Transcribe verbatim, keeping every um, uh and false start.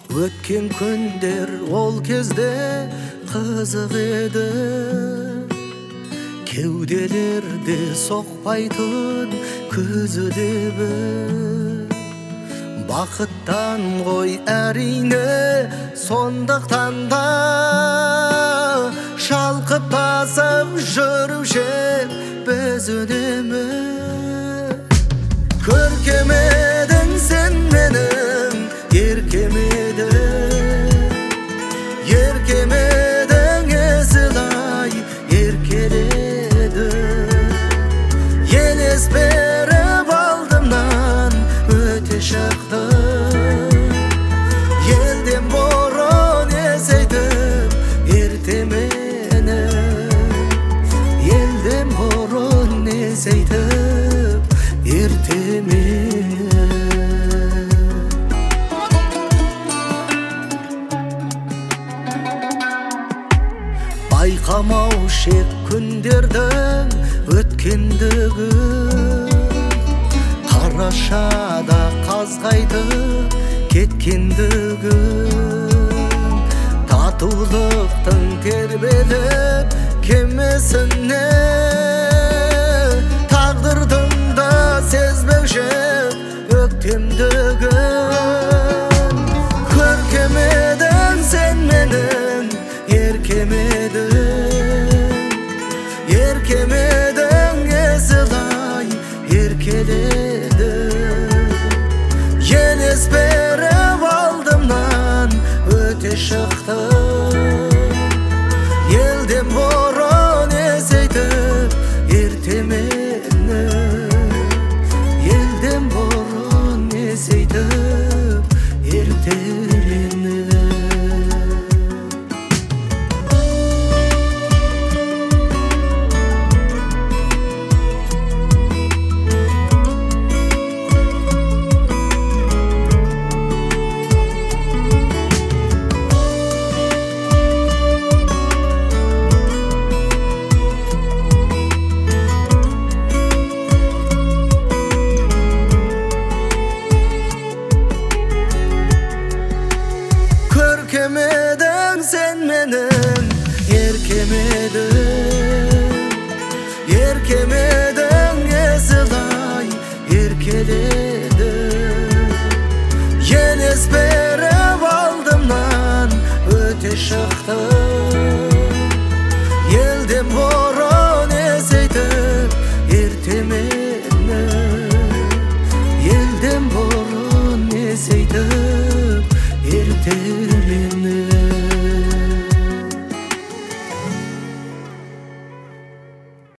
Өткен күндер ол кезде қызық еді, кеуделерде соқпайтын көзі дебі. Бақыттан ғой әрине, сондықтан да шалқып тасып жүруші біз өдемі. Көркем едің сен менің, еркем едің, еркем едің есілай еркеледі. Елес беріп алдымнан өте шықты, елден бұрын есейтіп ерте мені, елден бұрын есейтіп ерте мені. Байқамау шек күндердің өткендігі, қарашада қазғайтып кеткендігі. Татулықтың тербеліп кемесіне, тағдырдың да сезбеуші өктемдігін. Көркем едің сен менің, еркем едің, еркем едің есілай еркеледі. Елес беріп алдымнан өте шықты, елден бұрын есейтіп ерте мені, елден бұрын есейтіп ерте мені. Көркем едің сен менің, еркем едің, еркем едің есілай еркеледі. Елес беріп алдымнан өте шықты, елден бұрын есейтіп ерте мені, елден бұрын есейтіп ерте